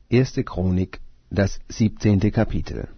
1. Chronik, das 17. Kapitel.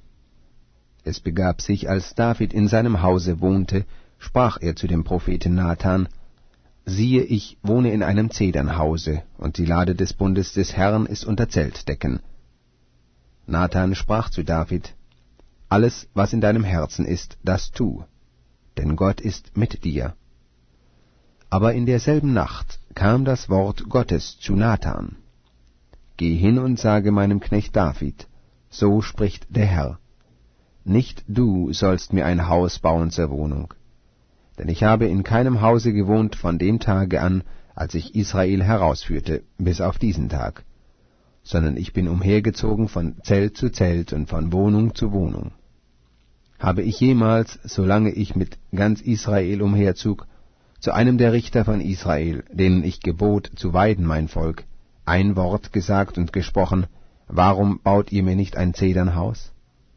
Es begab sich, als David in seinem Hause wohnte, sprach er zu dem Propheten Nathan: Siehe, ich wohne in einem Zedernhause, und die Lade des Bundes des Herrn ist unter Zeltdecken. Nathan sprach zu David: Alles, was in deinem Herzen ist, das tu, denn Gott ist mit dir. Aber in derselben Nacht kam das Wort Gottes zu Nathan: Geh hin und sage meinem Knecht David, so spricht der Herr: Nicht du sollst mir ein Haus bauen zur Wohnung. Denn ich habe in keinem Hause gewohnt von dem Tage an, als ich Israel herausführte, bis auf diesen Tag, sondern ich bin umhergezogen von Zelt zu Zelt und von Wohnung zu Wohnung. Habe ich jemals, solange ich mit ganz Israel umherzog, zu einem der Richter von Israel, denen ich gebot, zu weiden mein Volk, ein Wort gesagt und gesprochen: Warum baut ihr mir nicht ein Zedernhaus?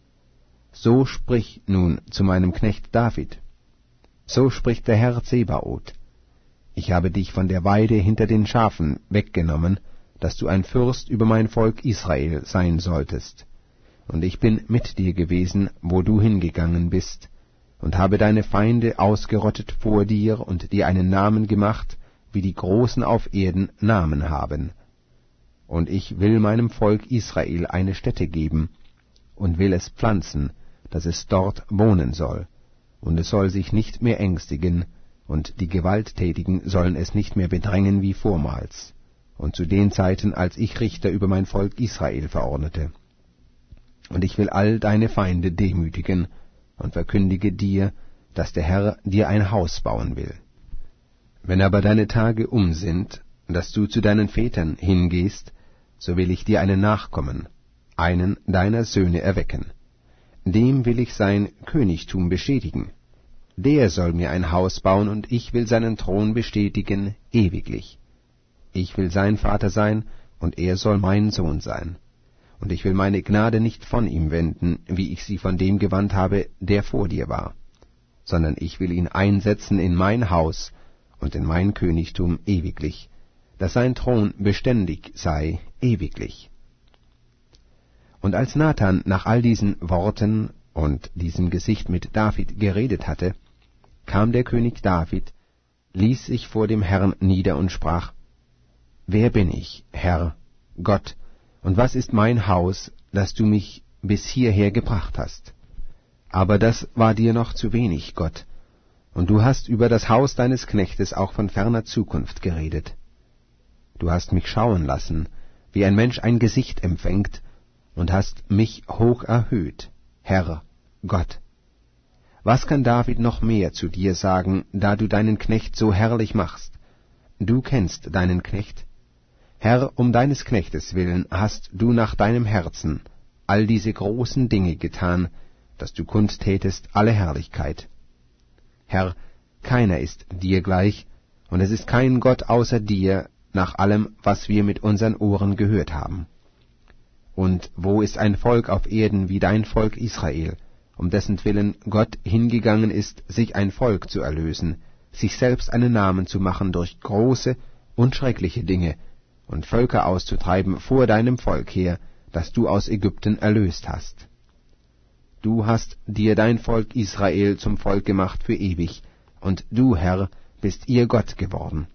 So sprich nun zu meinem Knecht David: So spricht der Herr Zebaoth: Ich habe dich von der Weide hinter den Schafen weggenommen, dass du ein Fürst über mein Volk Israel sein solltest. Und ich bin mit dir gewesen, wo du hingegangen bist, und habe deine Feinde ausgerottet vor dir und dir einen Namen gemacht, wie die Großen auf Erden Namen haben. Und ich will meinem Volk Israel eine Stätte geben, und will es pflanzen, dass es dort wohnen soll, und es soll sich nicht mehr ängstigen, und die Gewalttätigen sollen es nicht mehr bedrängen wie vormals, und zu den Zeiten, als ich Richter über mein Volk Israel verordnete. Und ich will all deine Feinde demütigen, und verkündige dir, dass der Herr dir ein Haus bauen will. Wenn aber deine Tage um sind, dass du zu deinen Vätern hingehst, so will ich dir einen Nachkommen, einen deiner Söhne erwecken. Dem will ich sein Königtum bestätigen. Der soll mir ein Haus bauen, und ich will seinen Thron bestätigen ewiglich. Ich will sein Vater sein, und er soll mein Sohn sein. Und ich will meine Gnade nicht von ihm wenden, wie ich sie von dem gewandt habe, der vor dir war, sondern ich will ihn einsetzen in mein Haus und in mein Königtum ewiglich, dass sein Thron beständig sei ewiglich. Und als Nathan nach all diesen Worten und diesem Gesicht mit David geredet hatte, kam der König David, ließ sich vor dem Herrn nieder und sprach: Wer bin ich, Herr, Gott, und was ist mein Haus, dass du mich bis hierher gebracht hast? Aber das war dir noch zu wenig, Gott, und du hast über das Haus deines Knechtes auch von ferner Zukunft geredet. Du hast mich schauen lassen, wie ein Mensch ein Gesicht empfängt, und hast mich hoch erhöht, Herr, Gott. Was kann David noch mehr zu dir sagen, da du deinen Knecht so herrlich machst? Du kennst deinen Knecht. Herr, um deines Knechtes willen hast du nach deinem Herzen all diese großen Dinge getan, dass du kundtätest alle Herrlichkeit. Herr, keiner ist dir gleich, und es ist kein Gott außer dir, nach allem, was wir mit unseren Ohren gehört haben. Und wo ist ein Volk auf Erden wie dein Volk Israel, um dessen Willen Gott hingegangen ist, sich ein Volk zu erlösen, sich selbst einen Namen zu machen durch große und schreckliche Dinge, und Völker auszutreiben vor deinem Volk her, das du aus Ägypten erlöst hast. Du hast dir dein Volk Israel zum Volk gemacht für ewig, und du, Herr, bist ihr Gott geworden.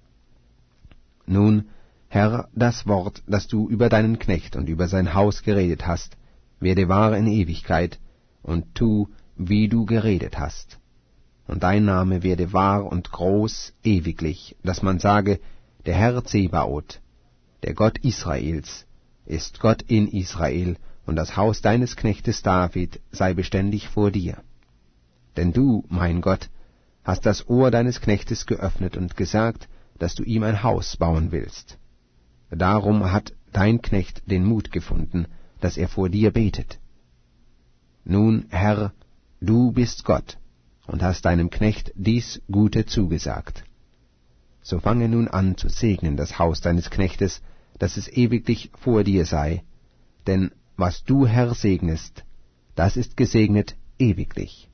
Nun, Herr, das Wort, das du über deinen Knecht und über sein Haus geredet hast, werde wahr in Ewigkeit, und tu, wie du geredet hast. Und dein Name werde wahr und groß ewiglich, dass man sage: Der Herr Zebaoth, der Gott Israels, ist Gott in Israel, und das Haus deines Knechtes David sei beständig vor dir. Denn du, mein Gott, hast das Ohr deines Knechtes geöffnet und gesagt, dass du ihm ein Haus bauen willst. Darum hat dein Knecht den Mut gefunden, dass er vor dir betet. Nun, Herr, du bist Gott, und hast deinem Knecht dies Gute zugesagt. So fange nun an zu segnen das Haus deines Knechtes, dass es ewiglich vor dir sei, denn was du, Herr, segnest, das ist gesegnet ewiglich.